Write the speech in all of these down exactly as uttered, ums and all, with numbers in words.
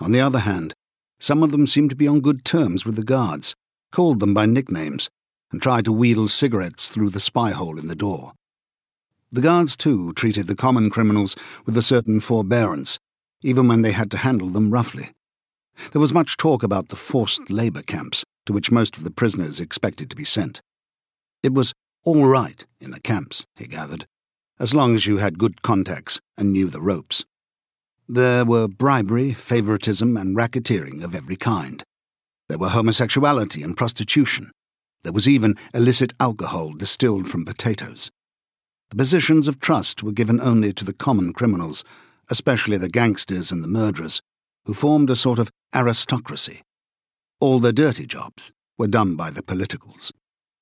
On the other hand, some of them seemed to be on good terms with the guards, called them by nicknames, and tried to wheedle cigarettes through the spy hole in the door. The guards, too, treated the common criminals with a certain forbearance, even when they had to handle them roughly. There was much talk about the forced labour camps to which most of the prisoners expected to be sent. It was all right in the camps, he gathered, as long as you had good contacts and knew the ropes. There were bribery, favouritism, and racketeering of every kind. There were homosexuality and prostitution. There was even illicit alcohol distilled from potatoes. The positions of trust were given only to the common criminals, especially the gangsters and the murderers, who formed a sort of aristocracy. All the dirty jobs were done by the politicals.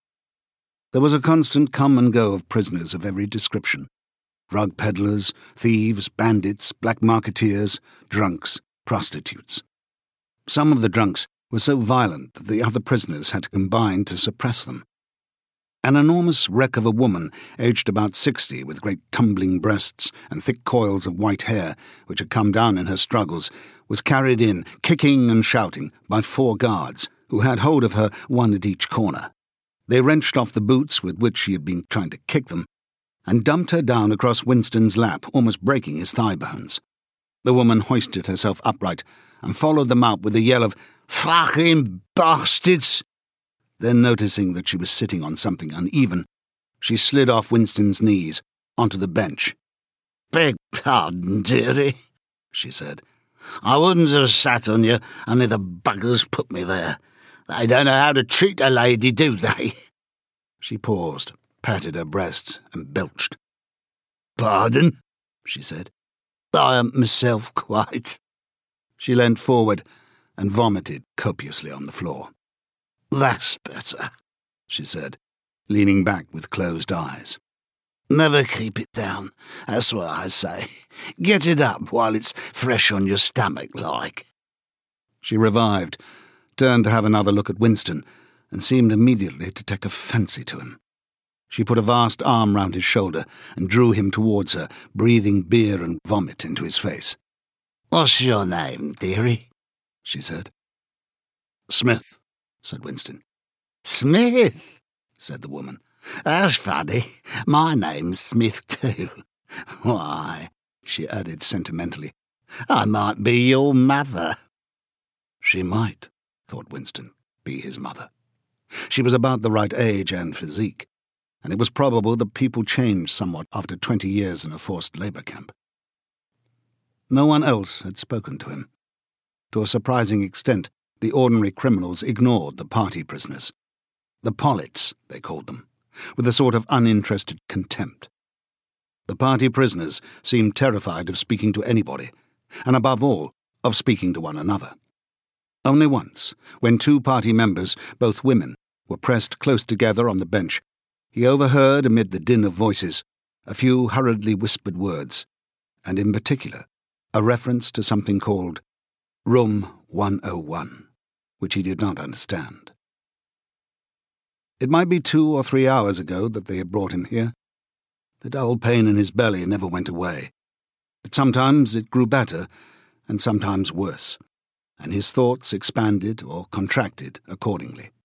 There was a constant come and go of prisoners of every description: drug peddlers, thieves, bandits, black marketeers, drunks, prostitutes. Some of the drunks were so violent that the other prisoners had to combine to suppress them. An enormous wreck of a woman, aged about sixty, with great tumbling breasts and thick coils of white hair, which had come down in her struggles, was carried in, kicking and shouting, by four guards, who had hold of her, one at each corner. They wrenched off the boots with which she had been trying to kick them, and dumped her down across Winston's lap, almost breaking his thigh bones. The woman hoisted herself upright and followed them out with a yell of, "Fucking bastards!" Then, noticing that she was sitting on something uneven, she slid off Winston's knees onto the bench. "Beg pardon, dearie," she said. "I wouldn't have sat on you, only the buggers put me there. They don't know how to treat a lady, do they?" She paused, patted her breast, and belched. "Pardon," she said. "I am myself quite." She leant forward and vomited copiously on the floor. "That's better," she said, leaning back with closed eyes. "Never keep it down, that's what I say. Get it up while it's fresh on your stomach, like." She revived, turned to have another look at Winston, and seemed immediately to take a fancy to him. She put a vast arm round his shoulder and drew him towards her, breathing beer and vomit into his face. "What's your name, dearie?" she said. "Smith," said Winston. "Smith," said the woman. "That's funny. My name's Smith too. Why," she added sentimentally, "I might be your mother." She might, thought Winston, be his mother. She was about the right age and physique, and it was probable that people changed somewhat after twenty years in a forced labour camp. No one else had spoken to him. To a surprising extent, the ordinary criminals ignored the party prisoners. The Pollits, they called them, with a sort of uninterested contempt. The party prisoners seemed terrified of speaking to anybody, and above all, of speaking to one another. Only once, when two party members, both women, were pressed close together on the bench, he overheard, amid the din of voices, a few hurriedly whispered words, and in particular, a reference to something called Room one oh one, which he did not understand. It might be two or three hours ago that they had brought him here. The dull pain in his belly never went away, but sometimes it grew better, and sometimes worse, and his thoughts expanded or contracted accordingly.